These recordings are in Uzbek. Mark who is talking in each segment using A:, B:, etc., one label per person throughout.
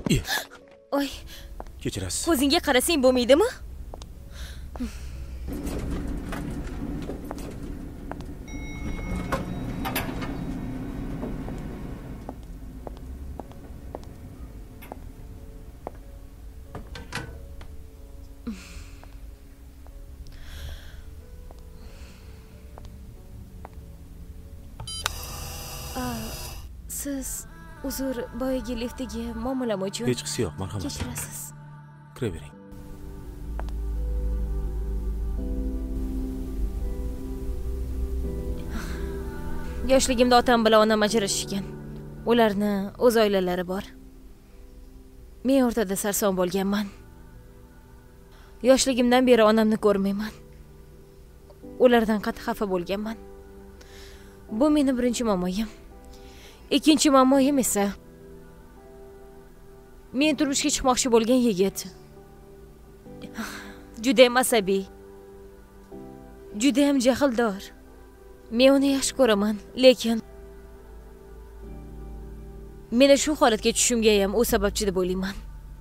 A: Oy.
B: Kechirasiz.
A: Ko'zingga qarasang bo'lmaydimi? Siz uzr, boyagi liftdagi muomalam uchun
B: Hech qisi yo'q, marhamat.
A: Kechirasiz.
B: Kiravering.
A: Yoshligimda otam bilan onam ajrashishgan. Ularni o'z oilalari bor. Men o'rtada sarson bo'lganman. Yoshligimdan beri onamni ko'rmayman. Ulardan qattiq xafa bo'lganman. Bu meni birinchi muammoyim. Ikkinchi muammoyim esa men turmushga chiqmoqchi bo'lgan yigit. Juda ham asabiy. Juda ham jahldor. Men uni yaxshi ko'raman, lekin meni shu holatga tushishimga ham u sababchi deb o'ylayman.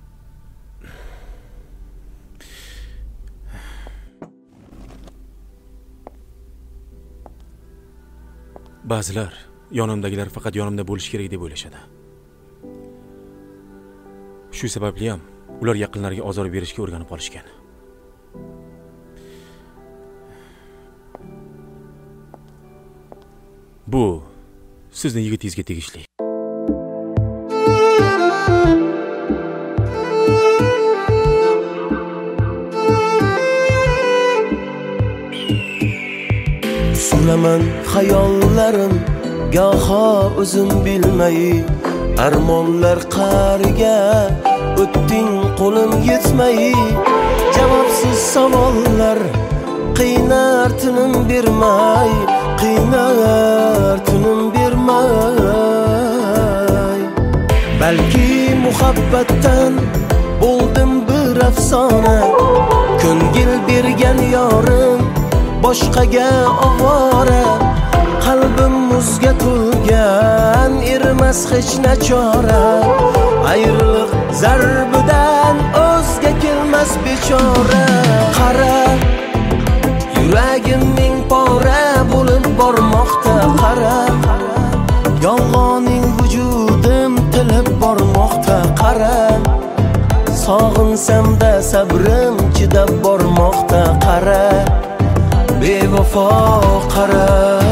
B: Ba'zilar yonimdagilar faqat yonimda bo'lish kerak deb o'ylashadi. Shu sababli ham ular yaqinlariga ozor berishga o'rganib qolishgan. Bu sizning yigitingizga tegishli.
C: Suraman hayollarim goho o'zim bilmay, armonlar qariga o'tding qo'lim yetmay, javobsiz savollar qiynar tinim bermay, qiynar tinim bermay. Balki muhabbatdan bo'ldim bir afsona, ko'ngil bergan yorim boshqaga ovora, qalbim muzga to'lgan, erimas hech nachora. Ayriliq zarbidan o'zga kelmas bechora. Qara, yuragim ming pora bo'lib bormoqda. Qara, yolg'oning vujudim tilib bormoqda. Qara, sog'insam-da sabrim chidab bormoqda. Qara, bevafo qara.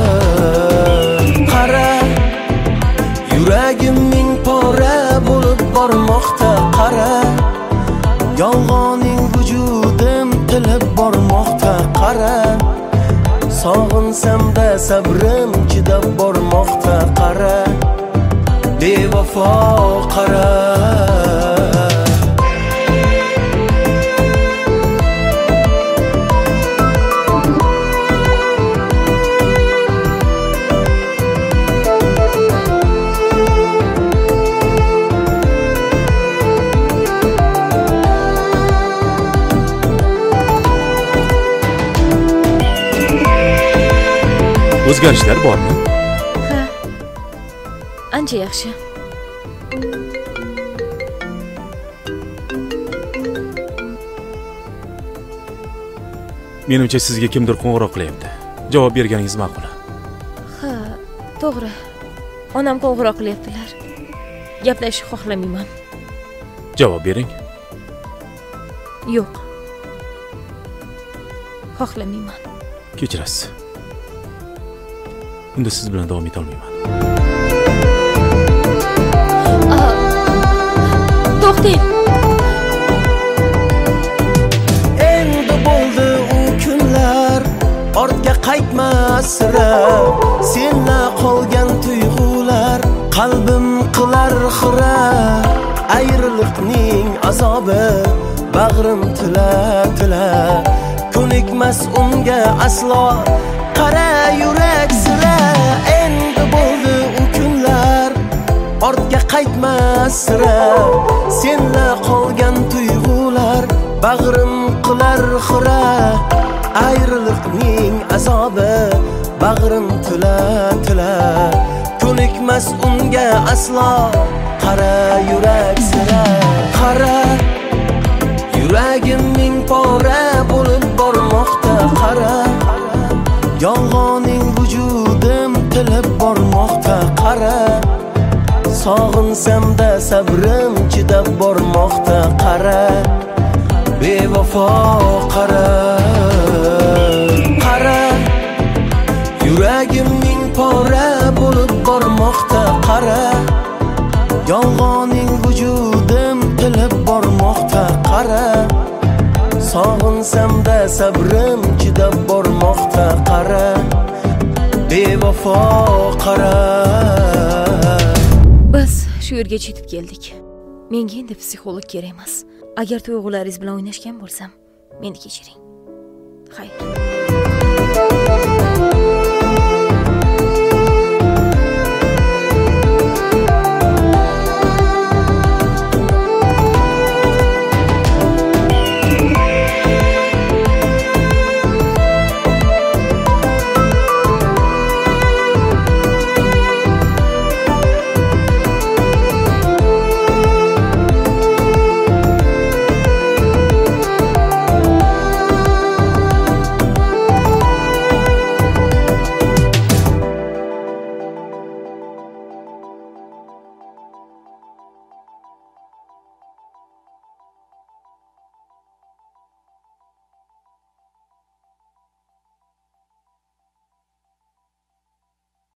C: Qara, yuragim ming pora bo'lib bormoqda. Qara, yolg'oning vujudim tilib bormoqda. Qara, sog'insam-da sabrim chidab bormoqda. Qara, bevafo qara.
B: O'zgarishlar bormi?
A: Ha. Ancha yaxshi.
B: Menimcha sizga kimdir qo'ng'iroq qilyapti. Javob berganingiz ma'qul.
A: Ha, to'g'ri. Onam qo'ng'iroq qilyaptilar. Gaplashishni xohlamayman.
B: Javob bering.
A: Yo'q. Xohlamayman.
B: Kechirasiz. Unda siz bilan davom eta olmayman.
A: To'xtang.
C: Endi bo'ldi u kunlar, ortga qaytmas sira. Senla qolgan tuyg'ular qalbim qilar xira. Ayriliqning azobi bag'rim tila. Ko'nikmas unga aslo. Qara yurak sira. Endi bo'ldi u kunlar, ortga qaytmas sira. Senla qolgan tuyg'ular bag'rim qilar xira. Ayriliqning azobi bag'rim tila. Ko'nikmas unga aslo. Qara yurak sira. Sog'insam-da sabrim chidab bormoqda qara bevafo qara qara yuragimning pora bo'lib bormoqda qara yolg'oning vujudim tilib bormoqda qara sog'insam-da sabrim chidab bormoqda qara bevafo qara.
A: Biz shu yerga yetib keldik. Menga endi psixolog kerak emas. Agar tuyg'ularingiz bilan o'ynashgan bo'lsam, meni kechiring. Xayr.